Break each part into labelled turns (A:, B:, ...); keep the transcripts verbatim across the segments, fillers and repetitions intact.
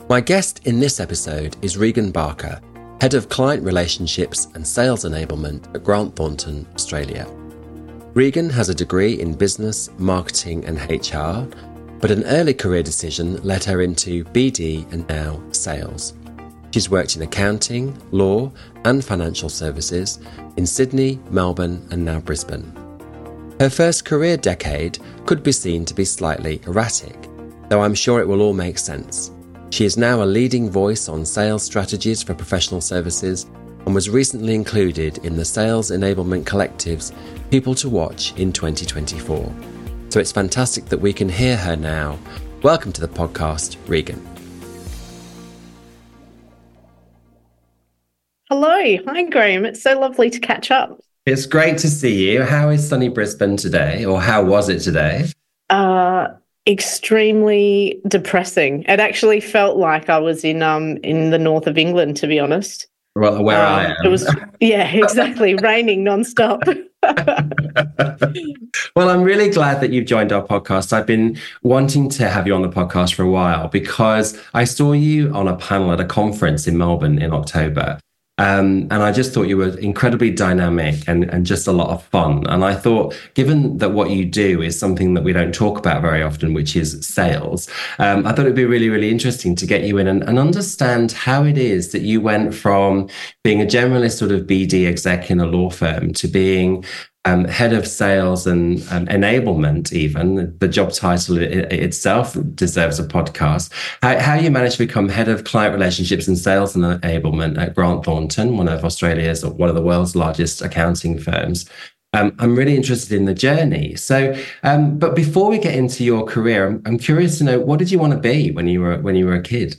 A: My guest in this episode is Regan Barker, Head of Client Relationships and Sales Enablement at Grant Thornton, Australia. Regan has a degree in business, marketing and H R, but an early career decision led her into B D and now sales. She's worked in accounting, law and financial services in Sydney, Melbourne and now Brisbane. Her first career decade could be seen to be slightly erratic, though I'm sure it will all make sense. She is now a leading voice on sales strategies for professional services and was recently included in the Sales Enablement Collective's People to Watch in twenty twenty-four. So it's fantastic that we can hear her now. Welcome to the podcast, Regan.
B: Hello. Hi, Graham. It's so lovely to catch up.
A: It's great to see you. How is sunny Brisbane today, or how was it today?
B: Uh, extremely depressing. It actually felt like I was in um in the north of England, to be honest.
A: Well, where
B: um,
A: I am.
B: It was, yeah, exactly, raining nonstop.
A: Well, I'm really glad that you've joined our podcast. I've been wanting to have you on the podcast for a while because I saw you on a panel at a conference in Melbourne in October. Um, and I just thought you were incredibly dynamic and, and just a lot of fun. And I thought, given that what you do is something that we don't talk about very often, which is sales, um, I thought it'd be really, really interesting to get you in and, and understand how it is that you went from being a generalist sort of B D exec in a law firm to being Um, head of sales and um, enablement, even. The job title it, itself deserves a podcast. How, how you managed to become head of client relationships and sales and enablement at Grant Thornton, one of Australia's or one of the world's largest accounting firms. Um, I'm really interested in the journey. So, um, but before we get into your career, I'm, I'm curious to know, what did you want to be when you were when you were a kid?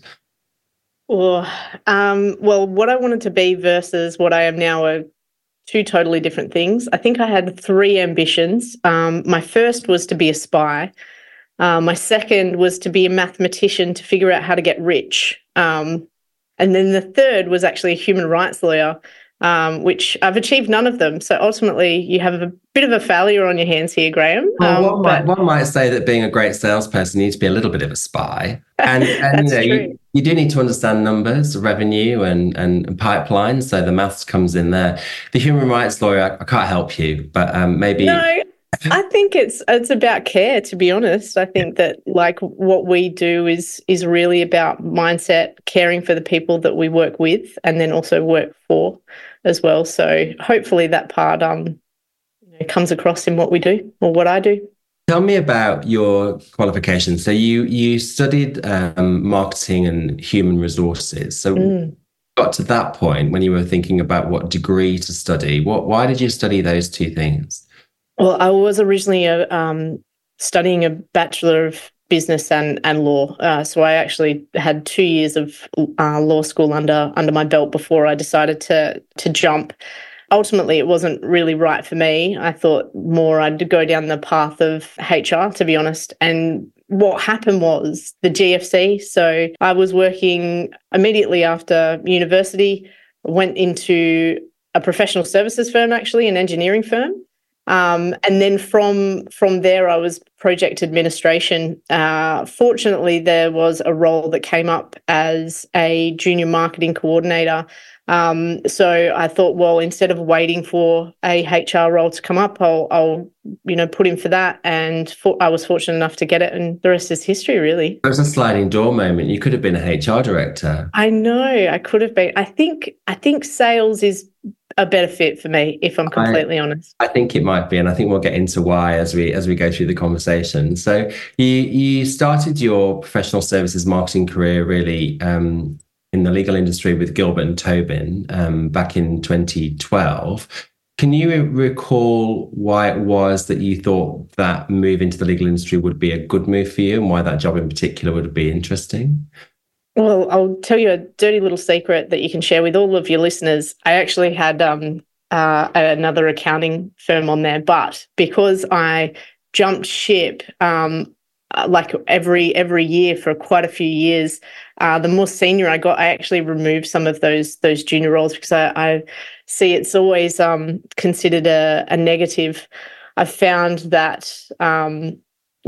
B: Or, um, well, what I wanted to be versus what I am now are two totally different things. I think I had three ambitions. Um, my first was to be a spy. Uh, my second was to be a mathematician to figure out how to get rich. Um, and then the third was actually a human rights lawyer, um, which I've achieved none of them. So ultimately, you have a bit of a failure on your hands here, Graham.
A: Well,
B: um,
A: one,
B: but...
A: might, one might say that being a great salesperson, you need to be a little bit of a spy. And, and you know, you, you do need to understand numbers, revenue and, and pipelines. So the maths comes in there. The human rights lawyer, I, I can't help you, but um, maybe...
B: No, I think it's it's about care, to be honest. I think that like what we do is is really about mindset, caring for the people that we work with and then also work for as well. So hopefully that part um you know, comes across in what we do or what I do.
A: Tell me about your qualifications. So you you studied um, marketing and human resources. So mm. got to that point when you were thinking about what degree to study. What why did you study those two things?
B: Well, I was originally a, um, studying a Bachelor of Business and, and Law. Uh, so I actually had two years of uh, law school under under my belt before I decided to to jump. Ultimately, it wasn't really right for me. I thought more I'd go down the path of H R, to be honest. And what happened was the G F C. So I was working immediately after university, went into a professional services firm, actually, an engineering firm. Um, and then from from there, I was project administration. Uh, fortunately, there was a role that came up as a junior marketing coordinator. Um, so I thought, well, instead of waiting for a H R role to come up, I'll, I'll you know, put in for that. And for, I was fortunate enough to get it, and the rest is history, really.
A: It was a sliding door moment. You could have been a H R director.
B: I know, I could have been. I think I think sales is a better fit for me, if I'm completely
A: I,
B: honest.
A: I think it might be, and I think we'll get into why as we as we go through the conversation. So you you started your professional services marketing career really um, in the legal industry with Gilbert and Tobin um, back in twenty twelve. Can you recall why it was that you thought that move into the legal industry would be a good move for you, and why that job in particular would be interesting?
B: Well, I'll tell you a dirty little secret that you can share with all of your listeners. I actually had um, uh, another accounting firm on there, but because I jumped ship um, like every every year for quite a few years, uh, the more senior I got, I actually removed some of those those junior roles because I, I see it's always um, considered a, a negative. I've found that um,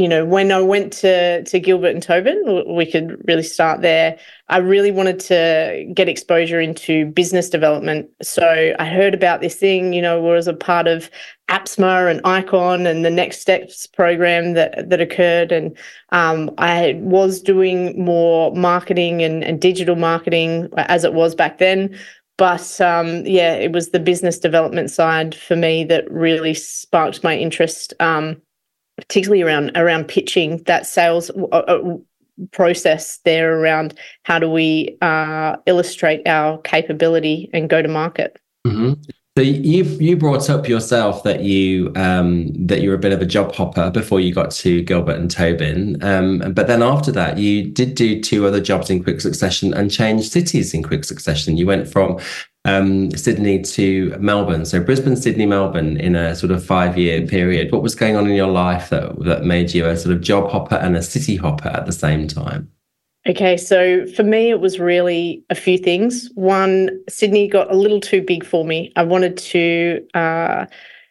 B: you know, when I went to to Gilbert and Tobin, we could really start there. I really wanted to get exposure into business development. So I heard about this thing, you know, was a part of APSMA and ICON and the Next Steps program that that occurred. And um, I was doing more marketing and, and digital marketing as it was back then. But um, yeah, it was the business development side for me that really sparked my interest, um, particularly around around pitching that sales uh, process there around how do we uh, illustrate our capability and go to market.
A: Mm-hmm. So you you brought up yourself that you um, that you were a bit of a job hopper before you got to Gilbert and Tobin, um, but then after that you did do two other jobs in quick succession and changed cities in quick succession. You went from um, Sydney to Melbourne, so Brisbane, Sydney, Melbourne in a sort of five year period. What was going on in your life that that made you a sort of job hopper and a city hopper at the same time?
B: Okay, so for me, it was really a few things. One, Sydney got a little too big for me. I wanted to uh,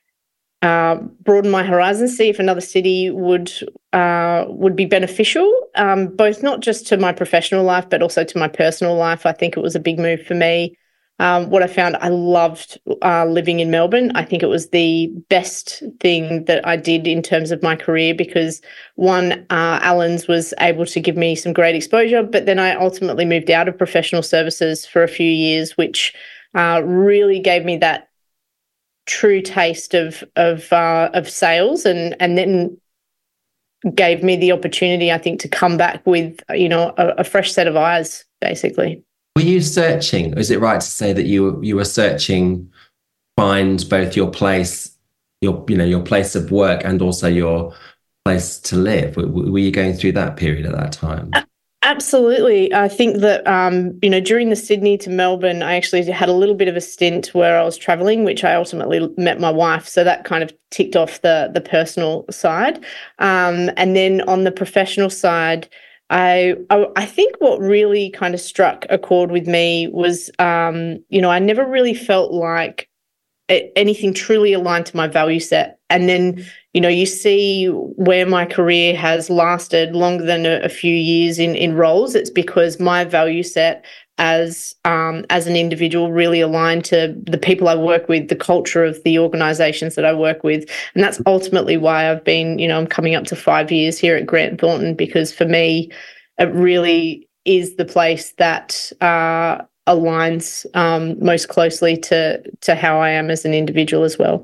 B: uh, broaden my horizons, see if another city would uh, would be beneficial, um, both not just to my professional life, but also to my personal life. I think it was a big move for me. Um, what I found, I loved uh, living in Melbourne. I think it was the best thing that I did in terms of my career because, one, uh, Allens was able to give me some great exposure, but then I ultimately moved out of professional services for a few years, which uh, really gave me that true taste of of uh, of sales, and and then gave me the opportunity, I think, to come back with, you know, a, a fresh set of eyes, basically.
A: Were you searching? Is it right to say that you you were searching, find both your place, your you know your place of work, and also your place to live? Were, were you going through that period at that time?
B: Absolutely. I think that um, you know during the Sydney to Melbourne, I actually had a little bit of a stint where I was travelling, which I ultimately met my wife. So that kind of ticked off the the personal side, um, and then on the professional side. I, I I think what really kind of struck a chord with me was, um, you know, I never really felt like it, anything truly aligned to my value set. And then, you know, you see where my career has lasted longer than a, a few years in, in roles. It's because my value set as um, as an individual really aligned to the people I work with, the culture of the organisations that I work with. And that's ultimately why I've been, you know, I'm coming up to five years here at Grant Thornton, because for me, it really is the place that uh, aligns um, most closely to, to how I am as an individual as well.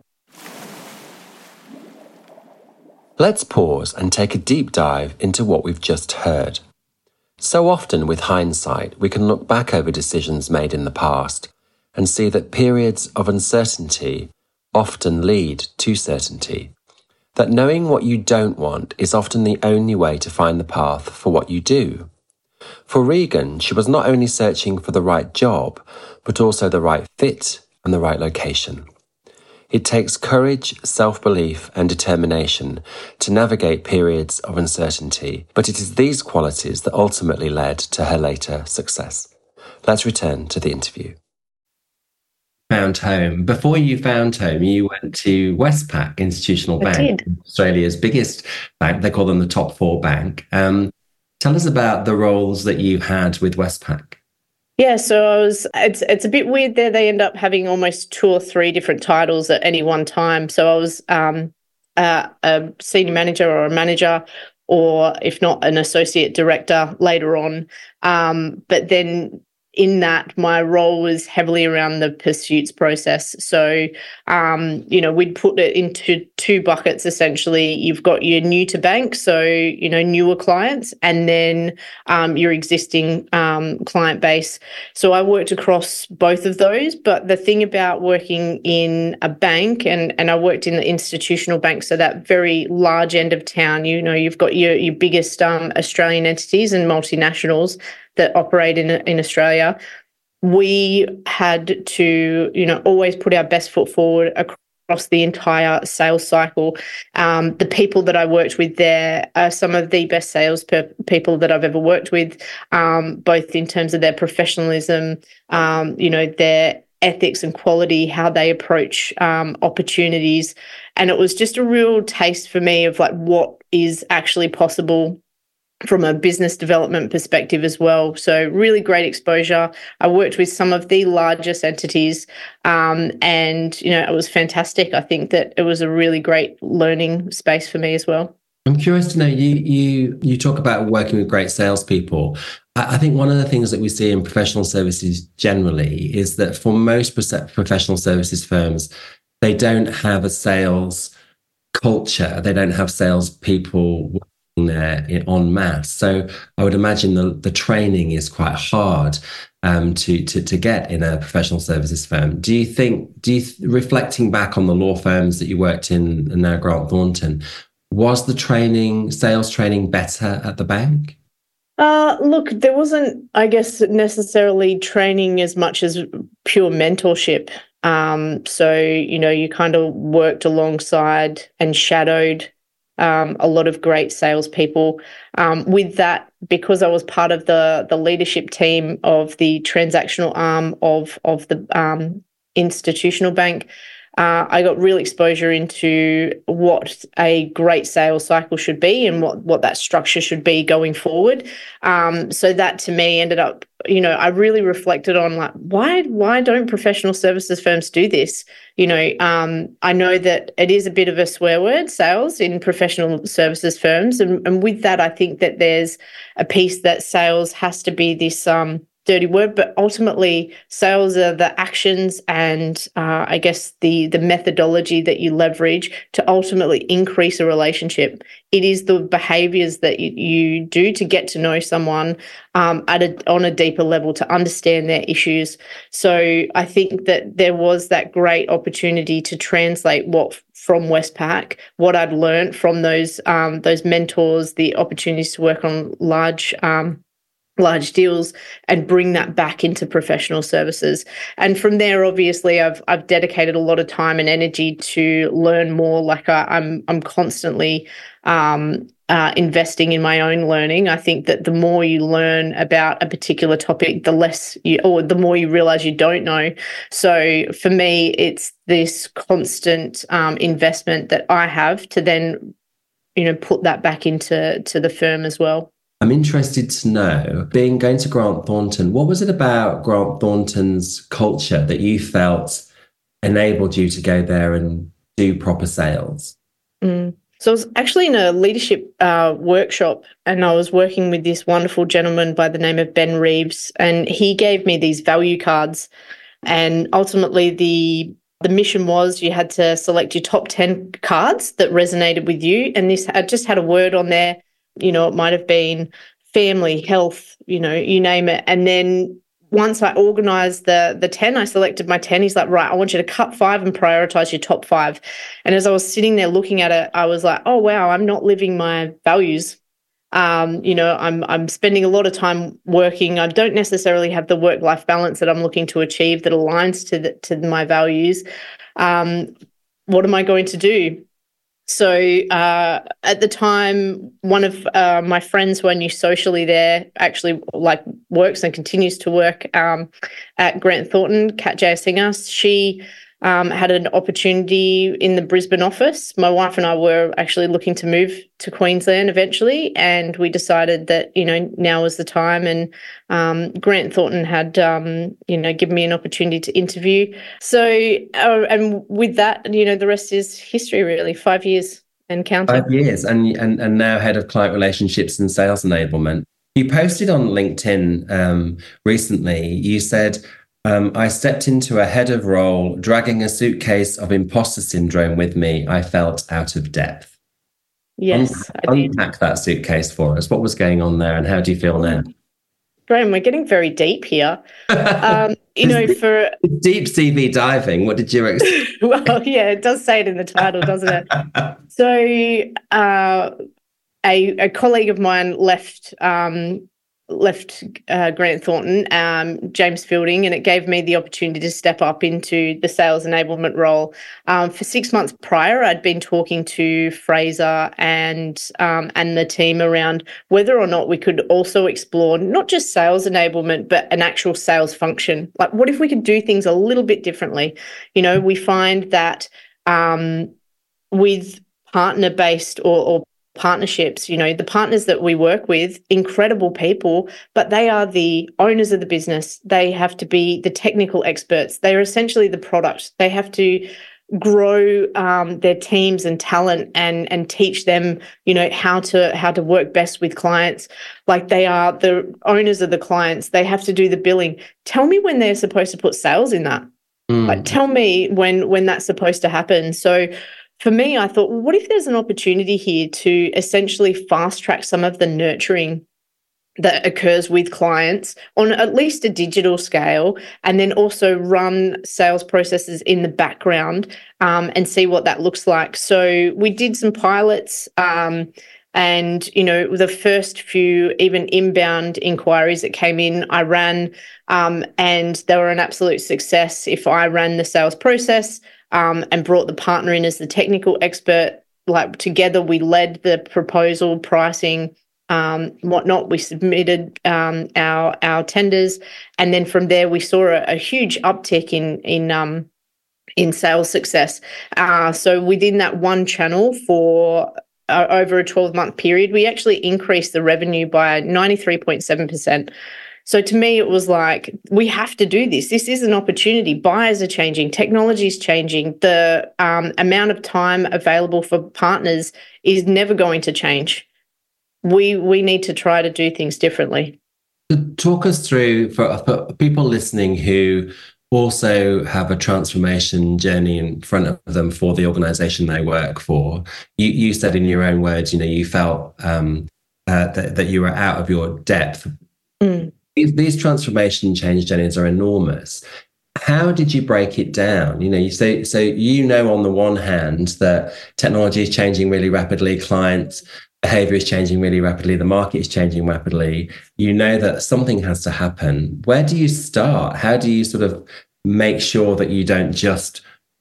C: Let's pause and take a deep dive into what we've just heard. So often with hindsight, we can look back over decisions made in the past and see that periods of uncertainty often lead to certainty. That knowing what you don't want is often the only way to find the path for what you do. For Regan, she was not only searching for the right job, but also the right fit and the right location. It takes courage, self-belief and determination to navigate periods of uncertainty, but it is these qualities that ultimately led to her later success. Let's return to the interview.
A: Found home. Before you found home, you went to Westpac Institutional
B: I
A: Bank,
B: did.
A: Australia's biggest bank. They call them the top four bank. Um, tell us about the roles that you had with Westpac.
B: Yeah, so I was. It's it's a bit weird there. They end up having almost two or three different titles at any one time. So I was um, a, a senior manager or a manager, or if not, an associate director later on. Um, but then in that, my role was heavily around the pursuits process. So, um, you know, we'd put it into two buckets, essentially. You've got your new to bank, so, you know, newer clients, and then um, your existing um, client base. So I worked across both of those. But the thing about working in a bank, and, and I worked in the institutional bank, so that very large end of town, you know, you've got your, your biggest um, Australian entities and multinationals that operate in in Australia. We had to, you know, always put our best foot forward across the entire sales cycle. Um, the people that I worked with there are some of the best sales per- people that I've ever worked with, um, both in terms of their professionalism, um, you know, their ethics and quality, how they approach um, opportunities. And it was just a real taste for me of like what is actually possible from a business development perspective as well. So really great exposure. I worked with some of the largest entities um, and, you know, it was fantastic. I think that it was a really great learning space for me as well.
A: I'm curious to know, you you you talk about working with great salespeople. I, I think one of the things that we see in professional services generally is that for most professional services firms, they don't have a sales culture. They don't have salespeople there en masse. So I would imagine the, the training is quite hard um, to, to to get in a professional services firm. Do you think, do you, reflecting back on the law firms that you worked in and now Grant Thornton, was the training, sales training better at the bank?
B: Uh, look, there wasn't, I guess, necessarily training as much as pure mentorship. Um, so, you know, you kind of worked alongside and shadowed Um, a lot of great salespeople. Um, with that, because I was part of the the leadership team of the transactional arm of of the um, institutional bank, uh, I got real exposure into what a great sales cycle should be and what what that structure should be going forward. Um, so that to me ended up, you know, I really reflected on like why why don't professional services firms do this? You know, um, I know that it is a bit of a swear word, sales, in professional services firms. And, and with that, I think that there's a piece that sales has to be this um, dirty word, but ultimately sales are the actions and uh, I guess the the methodology that you leverage to ultimately increase a relationship. It is the behaviors that you, you do to get to know someone um, at a, on a deeper level, to understand their issues. So I think that there was that great opportunity to translate what from Westpac, what I'd learned from those um, those mentors, the opportunities to work on large um, large deals, and bring that back into professional services. And from there, obviously, I've I've dedicated a lot of time and energy to learn more. Like I, I'm I'm constantly um, uh, investing in my own learning. I think that the more you learn about a particular topic, the less you, or the more you realize you don't know. So for me, it's this constant um, investment that I have to then, you know, put that back into to the firm as well.
A: I'm interested to know, being going to Grant Thornton, what was it about Grant Thornton's culture that you felt enabled you to go there and do proper sales?
B: Mm. So I was actually in a leadership uh, workshop, and I was working with this wonderful gentleman by the name of Ben Reeves, and he gave me these value cards. And ultimately, the the mission was you had to select your top ten cards that resonated with you. And this I just had a word on there. You know, it might have been family, health, you know, you name it. And then once I organised the the ten, I selected my ten. He's like, right, I want you to cut five and prioritise your top five. And as I was sitting there looking at it, I was like, oh, wow, I'm not living my values. Um, you know, I'm I'm spending a lot of time working. I don't necessarily have the work-life balance that I'm looking to achieve that aligns to the, to my values. Um, what am I going to do? So uh, at the time, one of uh, my friends who I knew socially there actually like works and continues to work um, at Grant Thornton, Kat Jayasinghe. She um, had an opportunity in the Brisbane office. My wife and I were actually looking to move to Queensland eventually, and we decided that, you know, now was the time. And um, Grant Thornton had, um, you know, given me an opportunity to interview. So, uh, and with that, you know, the rest is history, really. Five years and counting.
A: Five years, and and and now head of client relationships and sales enablement. You posted on LinkedIn um, recently. You said, Um, I stepped into a head of role, dragging a suitcase of imposter syndrome with me. I felt out of depth.
B: Yes,
A: Unpack,
B: I did.
A: Unpack that suitcase for us. What was going on there, and how do you feel now?
B: Graham, we're getting very deep here. Um, you know, for
A: deep C V diving. What did you expect?
B: Well, yeah, it does say it in the title, doesn't it? So, uh, a a colleague of mine left. Um, left uh, Grant Thornton, um, James Fielding, and it gave me the opportunity to step up into the sales enablement role. Um, for six months prior, I'd been talking to Fraser and um, and the team around whether or not we could also explore not just sales enablement, but an actual sales function. Like, what if we could do things a little bit differently? You know, we find that um, with partner-based or, or partnerships, you know, the partners that we work with, incredible people, but they are the owners of the business. They have to be the technical experts. They are essentially the product. They have to grow um, their teams and talent and and teach them, you know, how to how to work best with clients. Like, they are the owners of the clients. They have to do the billing. Tell me when they're supposed to put sales in that. Mm. Like, tell me when when that's supposed to happen. So for me, I thought, well, what if there's an opportunity here to essentially fast track some of the nurturing that occurs with clients on at least a digital scale, and then also run sales processes in the background um, and see what that looks like. So we did some pilots um, and, you know, the first few even inbound inquiries that came in, I ran um, and they were an absolute success. If I ran the sales process, Um, and brought the partner in as the technical expert, like together we led the proposal, pricing, um, whatnot. We submitted um, our our tenders, and then from there we saw a, a huge uptick in in um, in sales success. Uh, so within that one channel for uh, over a twelve month period, we actually increased the revenue by ninety-three point seven percent. So to me, it was like, we have to do this. This is an opportunity. Buyers are changing. Technology is changing. The um, amount of time available for partners is never going to change. We we need to try to do things differently.
A: Talk us through, for, for people listening who also have a transformation journey in front of them for the organization they work for. You, you said in your own words, you know, you felt um, uh, that, that you were out of your depth. Mm. These, these transformation change journeys are enormous. How did you break it down? You know, you say, so you know, on the one hand that technology is changing really rapidly, clients' behavior is changing really rapidly, the market is changing rapidly. You know that something has to happen. Where do you start? How do you sort of make sure that you don't just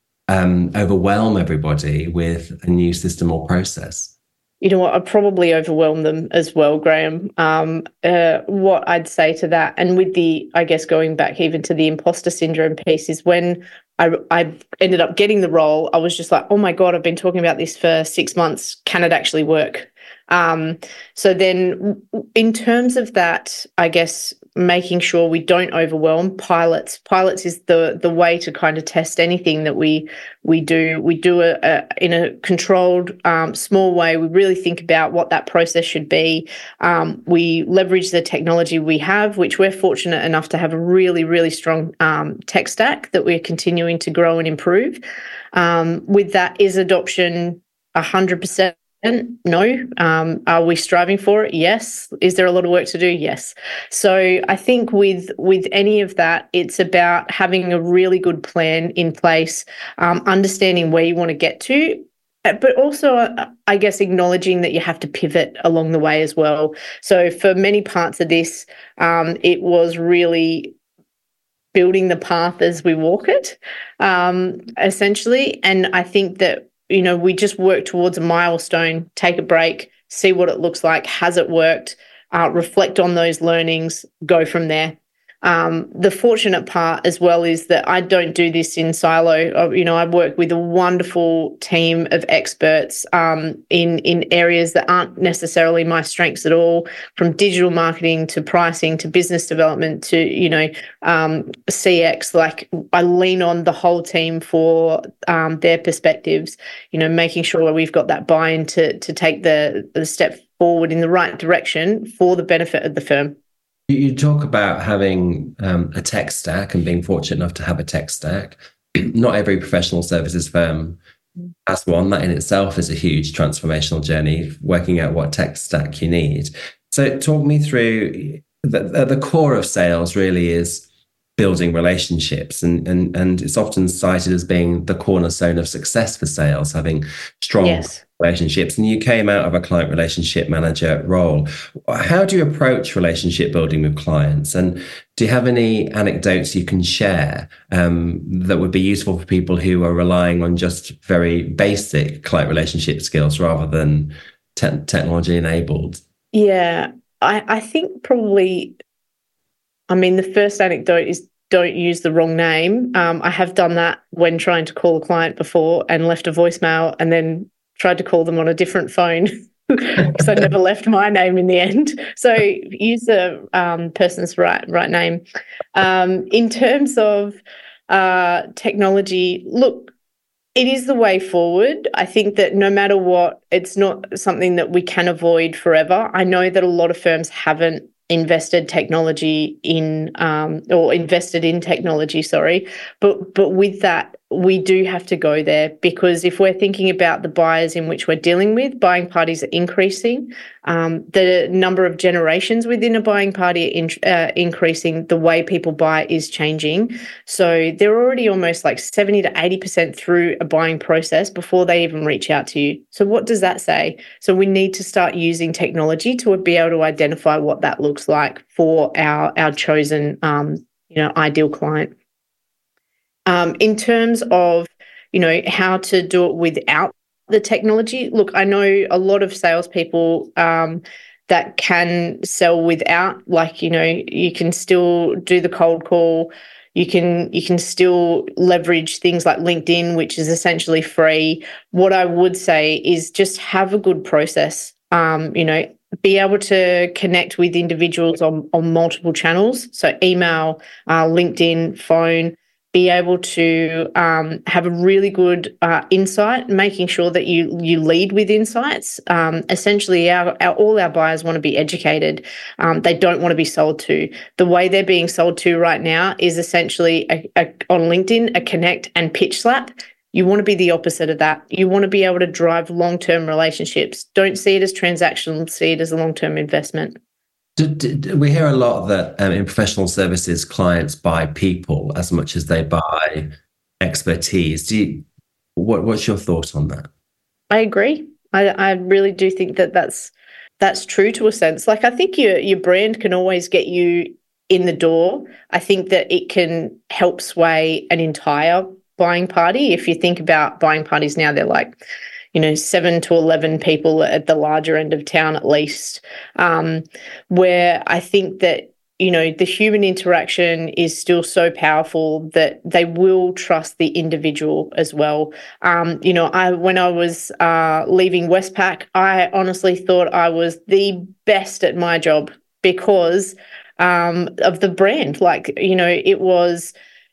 A: um, overwhelm everybody with a new system or process?
B: You know what, I'd probably overwhelm them as well, Graham. Um, uh, what I'd say to that, and with the, I guess, going back even to the imposter syndrome piece, is when I, I ended up getting the role, I was just like, oh my God, I've been talking about this for six months. Can it actually work? Um, so then in terms of that, I guess, making sure we don't overwhelm pilots. Pilots is the the way to kind of test anything that we we do. We do it a, in a controlled, um, small way. We really think about what that process should be. Um, we leverage the technology we have, which we're fortunate enough to have a really, really strong um, tech stack that we're continuing to grow and improve. Um, with that, is adoption one hundred percent? No. Um, are we striving for it? Yes. Is there a lot of work to do? Yes. So I think with with any of that, it's about having a really good plan in place, um, understanding where you want to get to, but also, uh, I guess, acknowledging that you have to pivot along the way as well. So for many parts of this, um, it was really building the path as we walk it, um, essentially. And I think that, you know, we just work towards a milestone, take a break, see what it looks like. Has it worked? Uh, reflect on those learnings, go from there. Um, the fortunate part as well is that I don't do this in silo. You know, I work with a wonderful team of experts um, in, in areas that aren't necessarily my strengths at all, from digital marketing to pricing to business development to, you know, um, C X. Like, I lean on the whole team for um, their perspectives, you know, making sure we've got that buy-in to, to take the, the step forward in the right direction for the benefit of the firm.
A: You talk about having um, a tech stack and being fortunate enough to have a tech stack. Not every professional services firm has one. That in itself is a huge transformational journey, working out what tech stack you need. So talk me through, the, the core of sales really is building relationships, and and and it's often cited as being the cornerstone of success for sales, having strong
B: Yes.
A: relationships. And you came out of a client relationship manager role. How do you approach relationship building with clients, and do you have any anecdotes you can share um, that would be useful for people who are relying on just very basic client relationship skills rather than te- technology enabled?
B: Yeah, I, I think probably, I mean, the first anecdote is don't use the wrong name. Um, I have done that when trying to call a client before and left a voicemail and then tried to call them on a different phone because I never left my name in the end. So use the um, person's right right name. Um, in terms of uh, technology, look, it is the way forward. I think that no matter what, it's not something that we can avoid forever. I know that a lot of firms haven't invested technology in um, or invested in technology, sorry. But but with that, we do have to go there, because if we're thinking about the buyers in which we're dealing with, buying parties are increasing. Um, the number of generations within a buying party are in, uh, increasing. The way people buy is changing. So they're already almost like seventy to eighty percent through a buying process before they even reach out to you. So what does that say? So we need to start using technology to be able to identify what that looks like for our, our chosen um, you know, ideal client. Um, in terms of, you know, how to do it without the technology, look, I know a lot of salespeople um, that can sell without, like, you know, you can still do the cold call. You can you can still leverage things like LinkedIn, which is essentially free. What I would say is just have a good process. Um, you know, be able to connect with individuals on, on multiple channels. So email, uh, LinkedIn, phone. Be able to um, have a really good uh, insight, making sure that you you lead with insights. Um, essentially, our, our all our buyers want to be educated. Um, they don't want to be sold to. The way they're being sold to right now is essentially a, a, on LinkedIn, a connect and pitch slap. You want to be the opposite of that. You want to be able to drive long-term relationships. Don't see it as transactional, see it as a long-term investment.
A: Do, do, do we hear a lot that um, in professional services, clients buy people as much as they buy expertise. Do you, what, what's your thought on that?
B: I agree. I, I really do think that that's that's true to a sense. Like, I think your your brand can always get you in the door. I think that it can help sway an entire buying party. If you think about buying parties now, they're like, you know, seven to eleven people at the larger end of town at least, um, where I think that, you know, the human interaction is still so powerful that they will trust the individual as well. Um, you know, I when I was uh, leaving Westpac, I honestly thought I was the best at my job because um, of the brand. Like, you know, it was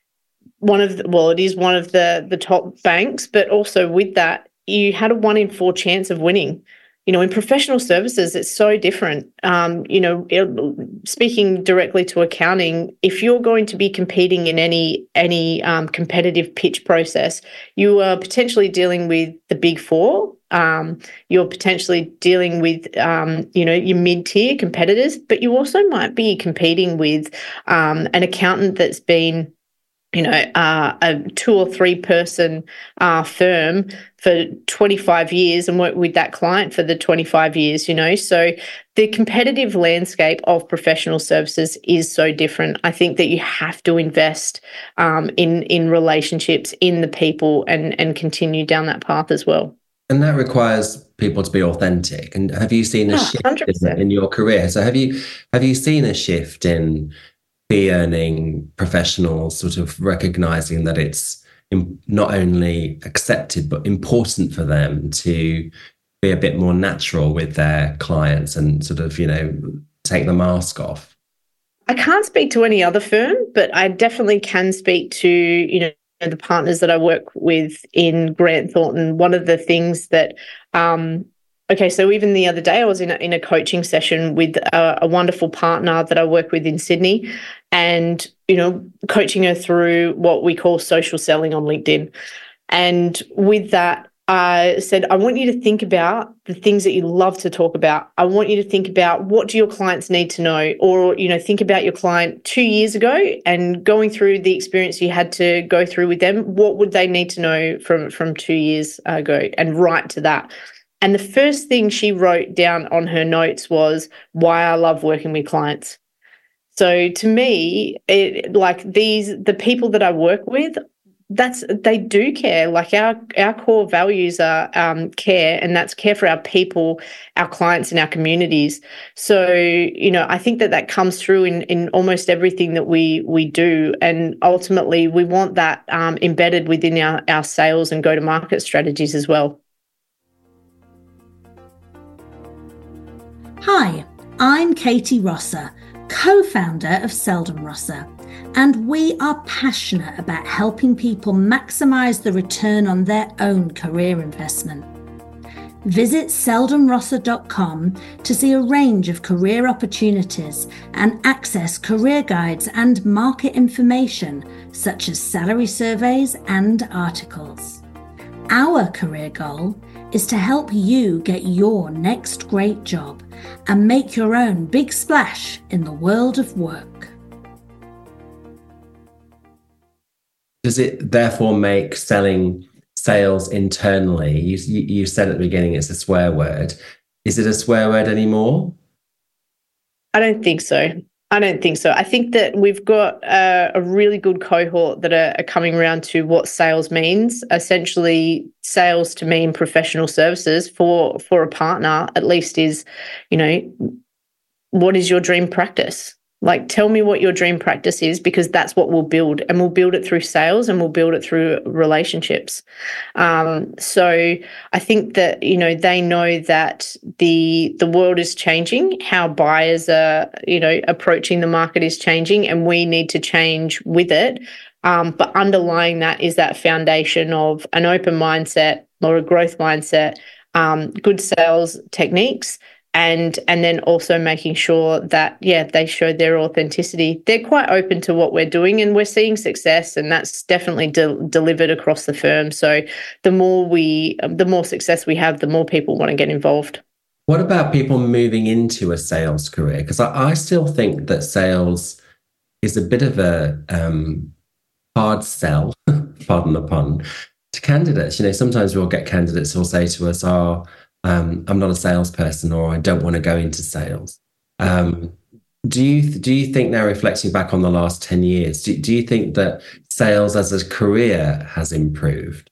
B: one of the, well, it is one of the the top banks, but also with that, you had a one in four chance of winning. You know, in professional services, it's so different. Um, you know, it, speaking directly to accounting, if you're going to be competing in any any um, competitive pitch process, you are potentially dealing with the big four. Um, you're potentially dealing with, um, you know, your mid-tier competitors, but you also might be competing with um, an accountant that's been, you know, uh, a two or three person uh, firm for twenty-five years and work with that client for the twenty-five years, you know. So the competitive landscape of professional services is so different. I think that you have to invest um, in in relationships, in the people, and and continue down that path as well.
A: And that requires people to be authentic. And have you seen a
B: Oh,
A: shift in, in your career? So have you have you seen a shift in fee-earning professionals sort of recognizing that it's not only accepted but important for them to be a bit more natural with their clients and sort of, you know, take the mask off?
B: I can't speak to any other firm, but I definitely can speak to, you know, the partners that I work with in Grant Thornton. One of the things that um Okay, so even the other day I was in a, in a coaching session with a, a wonderful partner that I work with in Sydney, and, you know, coaching her through what we call social selling on LinkedIn. And with that, I said, I want you to think about the things that you love to talk about. I want you to think about what do your clients need to know, or, you know, think about your client two years ago and going through the experience you had to go through with them. What would they need to know from, from two years ago, and write to that. And the first thing she wrote down on her notes was why I love working with clients. So to me, it, like these, the people that I work with, that's they do care. Like our our core values are um, care, and that's care for our people, our clients, and our communities. So you know, I think that that comes through in in almost everything that we we do, and ultimately we want that um, embedded within our our sales and go to market strategies as well.
D: Hi, I'm Katie Rosser, co-founder of Seldom Rosser, and we are passionate about helping people maximise the return on their own career investment. Visit seldom rosser dot com to see a range of career opportunities and access career guides and market information such as salary surveys and articles. Our career goal is to help you get your next great job and make your own big splash in the world of work.
A: Does it therefore make selling sales internally? You, you said at the beginning it's a swear word. Is it a swear word anymore?
B: I don't think so. I don't think so. I think that we've got a, a really good cohort that are, are coming around to what sales means. Essentially, sales to mean professional services for, for a partner, at least, is, you know, what is your dream practice? Like, tell me what your dream practice is, because that's what we'll build, and we'll build it through sales, and we'll build it through relationships. Um, so I think that, you know, they know that the the world is changing, how buyers are, you know, approaching the market is changing, and we need to change with it. Um, but underlying that is that foundation of an open mindset or a growth mindset, um, good sales techniques, And and then also making sure that, yeah, they show their authenticity. They're quite open to what we're doing, and we're seeing success, and that's definitely de- delivered across the firm. So the more we, the more success we have, the more people want to get involved.
A: What about people moving into a sales career? Because I, I still think that sales is a bit of a um, hard sell, pardon the pun, to candidates. You know, sometimes we'll get candidates who will say to us, oh, Um, I'm not a salesperson, or I don't want to go into sales. Um, do you do you think now, reflecting back on the last ten years, do, do you think that sales as a career has improved?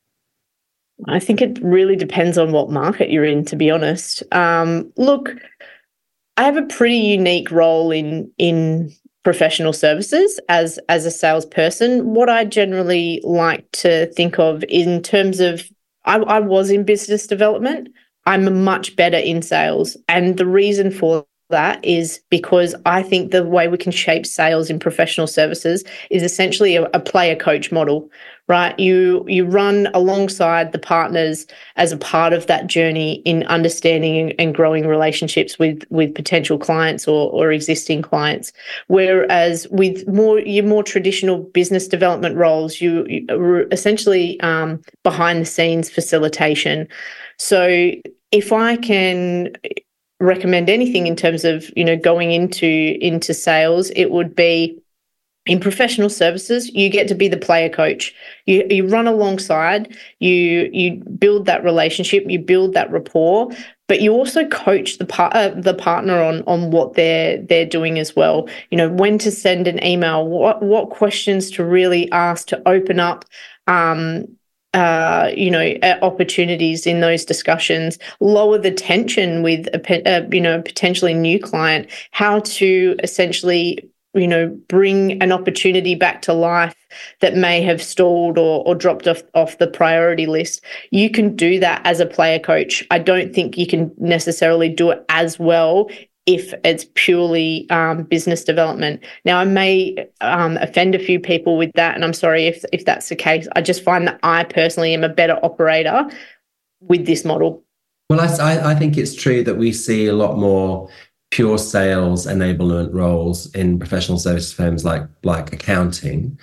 B: I think it really depends on what market you're in, to be honest. Um, look, I have a pretty unique role in in professional services as as a salesperson. What I generally like to think of in terms of, I, I was in business development. I'm much better in sales. And the reason for that is because I think the way we can shape sales in professional services is essentially a, a player coach model, right? You you run alongside the partners as a part of that journey in understanding and growing relationships with, with potential clients or, or existing clients. Whereas with more your more traditional business development roles, you, you are essentially um, behind the scenes facilitation. So if I can recommend anything in terms of, you know, going into into sales, it would be, in professional services, you get to be the player coach. You you run alongside, you you build that relationship, you build that rapport, but you also coach the par- uh, the partner on on what they're they're doing as well. You know, when to send an email, what what questions to really ask to open up um Uh, you know, opportunities in those discussions, lower the tension with a, a you know, potentially new client, how to essentially, you know, bring an opportunity back to life that may have stalled or, or dropped off, off the priority list. You can do that as a player coach. I don't think you can necessarily do it as well if it's purely um, business development. Now, I may um, offend a few people with that, and I'm sorry if if that's the case. I just find that I personally am a better operator with this model.
A: Well, I, I think it's true that we see a lot more pure sales enablement roles in professional services firms like like accounting.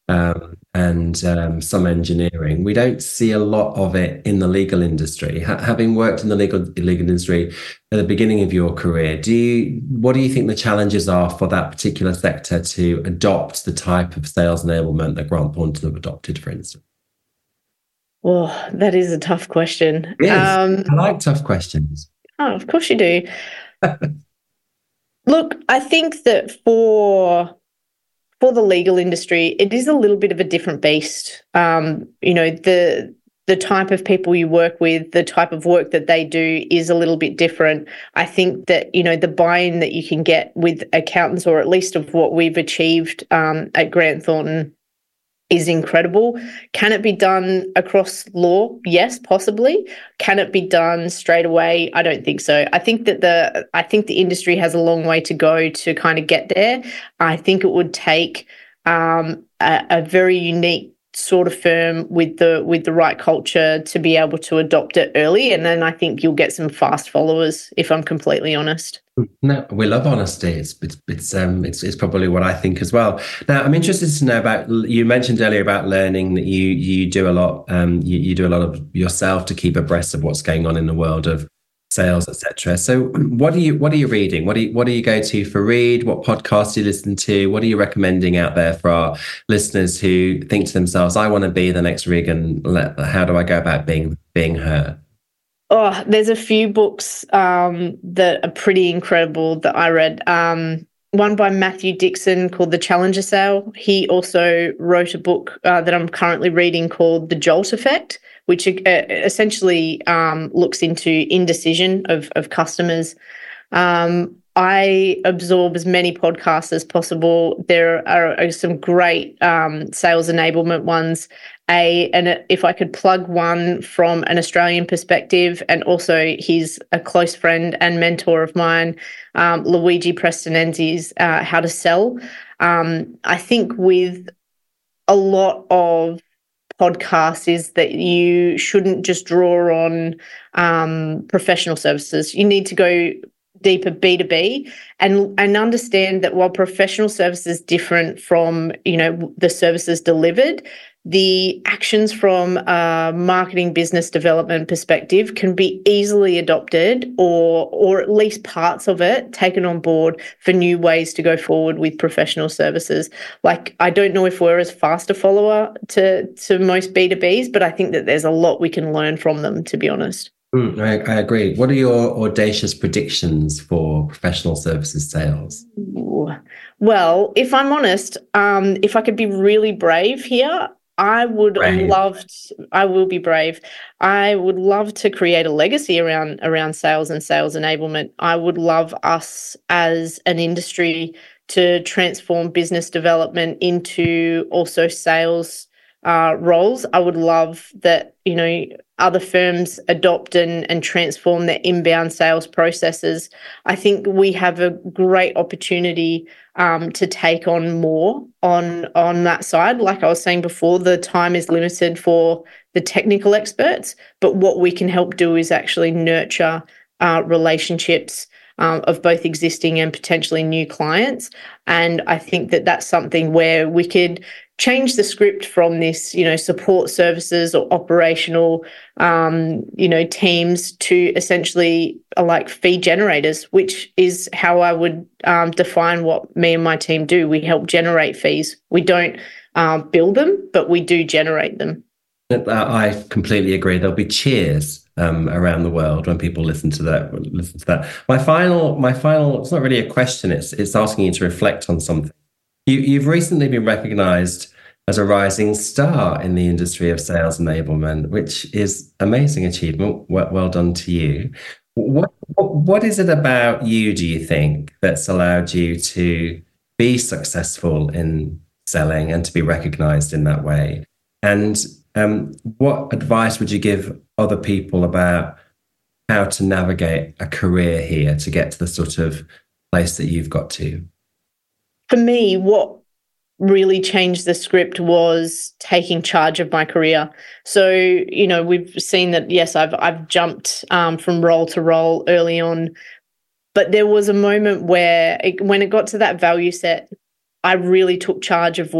A: um, and um, some engineering. We don't see a lot of it in the legal industry. Ha- having worked in the legal legal industry at the beginning of your career, do you what do you think the challenges are for that particular sector to adopt the type of sales enablement that Grant Thornton have adopted, for instance?
B: Oh, that is a tough question.
A: It is.
B: Um,
A: I like tough questions.
B: Oh, of course you do. Look, I think that for for the legal industry, it is a little bit of a different beast. Um, you know, the the type of people you work with, the type of work that they do is a little bit different. I think that, you know, the buy-in that you can get with accountants, or at least of what we've achieved um, at Grant Thornton, is incredible. Can it be done across law? Yes, possibly. Can it be done straight away? I don't think so. I think that the I think the industry has a long way to go to kind of get there. I think it would take um, a, a very unique sort of firm with the with the right culture to be able to adopt it early, and then I think you'll get some fast followers, if I'm completely honest.
A: No, we love honesty. It's it's it's um it's it's probably what I think as well. Now, I'm interested to know about, you mentioned earlier about learning, that you you do a lot um you, you do a lot of yourself to keep abreast of what's going on in the world of sales, et cetera. So, what are you what are you reading? What do you what do you go to for read? What podcasts do you listen to? What are you recommending out there for our listeners who think to themselves, "I want to be the next Regan. How do I go about being being her?"
B: Oh, there's a few books um, that are pretty incredible that I read. Um, one by Matthew Dixon called The Challenger Sale. He also wrote a book uh, that I'm currently reading called The Jolt Effect, which uh, essentially um, looks into indecision of, of customers. Um, I absorb as many podcasts as possible. There are, are some great um, sales enablement ones. A and if I could plug one from an Australian perspective, and also he's a close friend and mentor of mine, um, Luigi Prestonenzi's uh, How to Sell. Um, I think with a lot of podcasts is that you shouldn't just draw on um, professional services. You need to go deeper B two B and and understand that while professional services is different from, you know, the services delivered, the actions from a marketing business development perspective can be easily adopted, or or at least parts of it taken on board for new ways to go forward with professional services. Like, I don't know if we're as fast a follower to, to most B two Bs, but I think that there's a lot we can learn from them, to be honest.
A: Mm, I, I agree. What are your audacious predictions for professional services sales?
B: Ooh. Well, if I'm honest, um, if I could be really brave here, I would
A: brave.
B: love to, I will be brave. I would love to create a legacy around around sales and sales enablement. I would love us as an industry to transform business development into also sales uh, roles. I would love that, you know, other firms adopt and, and transform their inbound sales processes. I think we have a great opportunity um, to take on more on, on that side. Like I was saying before, the time is limited for the technical experts, but what we can help do is actually nurture uh, relationships um, of both existing and potentially new clients. And I think that that's something where we could change the script from this, you know, support services or operational, um, you know, teams to essentially uh, like fee generators, which is how I would um, define what me and my team do. We help generate fees. We don't uh, build them, but we do generate them.
A: I completely agree. There'll be cheers um, around the world when people listen to that. Listen to that. My final, my final. It's not really a question. It's it's asking you to reflect on something. You, you've recently been recognized as a rising star in the industry of sales enablement, which is amazing achievement. Well, well done to you. What, what what is it about you, do you think, that's allowed you to be successful in selling and to be recognized in that way? And um, what advice would you give other people about how to navigate a career here to get to the sort of place that you've got to?
B: For me, what really changed the script was taking charge of my career. So, you know, we've seen that, yes, I've I've jumped um, from role to role early on, but there was a moment where it, when it got to that value set, I really took charge of what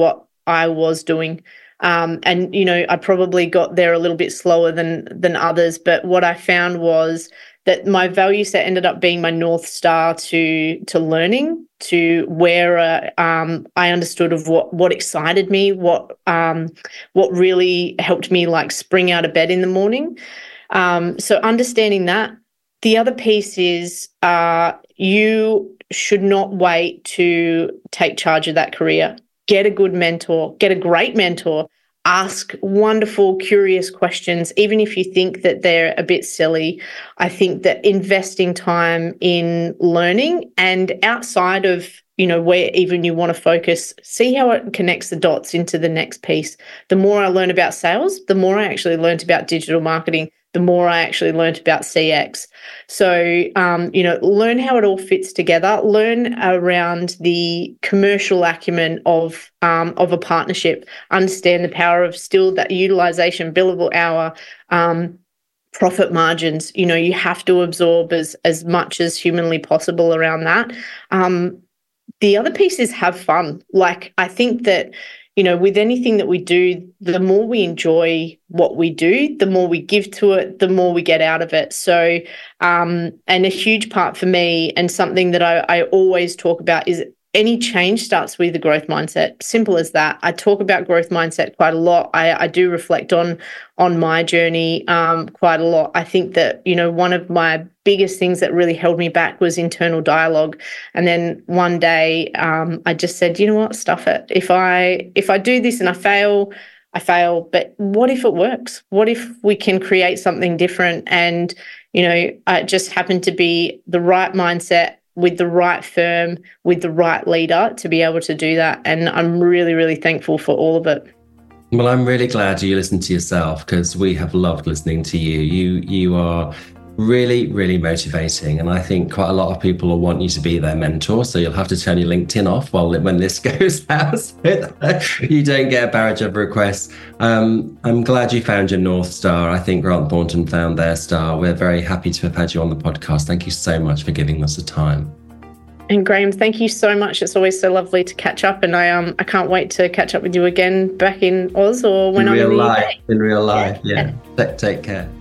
B: I was doing. Um, and, you know, I probably got there a little bit slower than than others. But what I found was that my value set ended up being my North Star to to learning, to where uh, um, I understood of what what excited me, what um, what really helped me like spring out of bed in the morning. Um, so understanding that. The other piece is uh, you should not wait to take charge of that career. Get a good mentor, get a great mentor, ask wonderful, curious questions, even if you think that they're a bit silly. I think that investing time in learning and outside of, you know, where even you want to focus, see how it connects the dots into the next piece. The more I learn about sales, the more I actually learned about digital marketing, the more I actually learned about C X. So, um, you know, learn how it all fits together, learn around the commercial acumen of um, of a partnership, understand the power of still that utilization, billable hour, um, profit margins. You know, you have to absorb as, as much as humanly possible around that. Um, the other piece is have fun. Like, I think that, you know, with anything that we do, the more we enjoy what we do, the more we give to it, the more we get out of it. So, um, and a huge part for me and something that I, I always talk about is any change starts with a growth mindset. Simple as that. I talk about growth mindset quite a lot. I, I do reflect on on my journey um, quite a lot. I think that, you know, one of my biggest things that really held me back was internal dialogue. And then one day um, I just said, you know what, stuff it. If I if I do this and I fail, I fail. But what if it works? What if we can create something different? And, you know, it just happened to be the right mindset with the right firm, with the right leader to be able to do that. And I'm really, really thankful for all of it.
A: Well, I'm really glad you listened to yourself, because we have loved listening to you. You you are really, really motivating. And I think quite a lot of people will want you to be their mentor. So you'll have to turn your LinkedIn off while when this goes out so that you don't get a barrage of requests. Um, I'm glad you found your North Star. I think Grant Thornton found their star. We're very happy to have had you on the podcast. Thank you so much for giving us the time.
B: And Graham, thank you so much. It's always so lovely to catch up, and I um I can't wait to catch up with you again back in Oz or when
A: in
B: I'm
A: real
B: in the
A: life.
B: U K.
A: In real life, yeah.
B: yeah.
A: Take, take care.